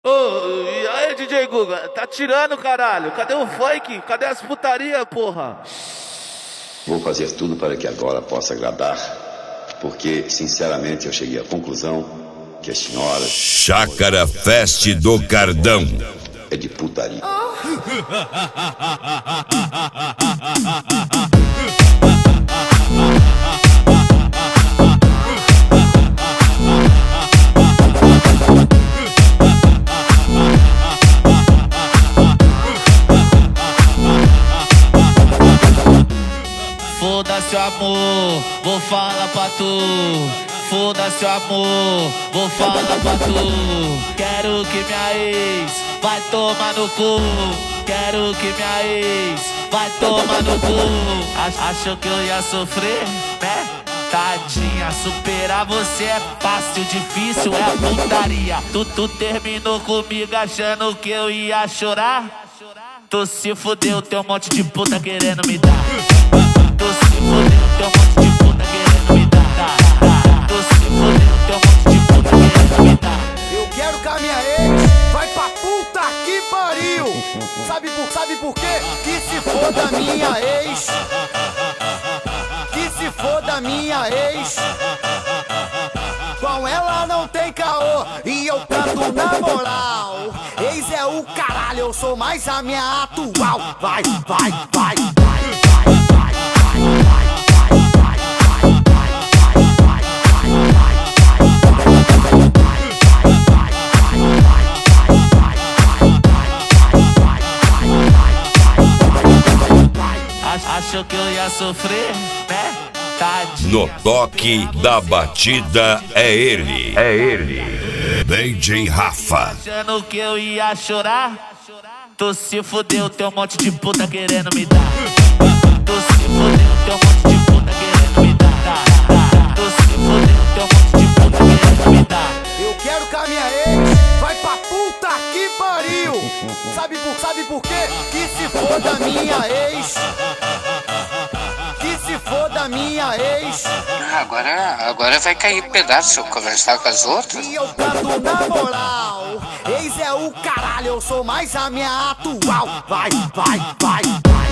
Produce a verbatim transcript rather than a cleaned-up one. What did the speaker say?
Ô, e aí, D J Guga, tá tirando, caralho? Cadê o funk? Cadê as putaria, porra? Vou fazer tudo para que agora possa agradar, porque, sinceramente, eu cheguei à conclusão que as senhoras... Chácara Fest do Cardão é de putaria. Foda-se o amor, vou falar pra tu. Foda-se o amor, vou falar pra tu. Quero que minha ex vai tomar no cu. Quero que minha ex vai tomar no cu. Ach- Achou que eu ia sofrer, né? Tadinha, superar você é fácil, difícil é a putaria. Tu, tu terminou comigo achando que eu ia chorar. Tu se fudeu, tem um monte de puta querendo me dar. Tu se fudeu, tem um monte de puta querendo me dar. Tu se fudeu, tem um monte de puta querendo me dar. Eu quero que a minha ex vai pra puta que pariu. Sabe por, sabe por quê? Que se foda minha ex. Que se foda minha ex. Com ela não tem caô e eu canto na moral. Ex é o caralho, eu sou mais a minha atual. Vai, vai, vai, vai, vai, vai, vai, vai, vai, Achou que eu ia sofrer, né? Tadinha. No toque da batida é ele. É ele. D J Rafa. Achando que eu ia chorar. Tu se fudeu, tem um monte de puta querendo me dar. Tu se fudeu, tem um monte de puta querendo me dar. Tu se fudeu, tem um monte de puta querendo me dar. Eu quero que a minha ex vai pra puta que pariu. Sabe por, sabe por quê? Que se foda minha ex. Que se foda minha ex. Ah, agora, agora vai cair pedaço se eu conversar com as outras. E eu canto na moral. Ex é o caralho, eu sou mais a minha atual. Vai, vai, vai, vai.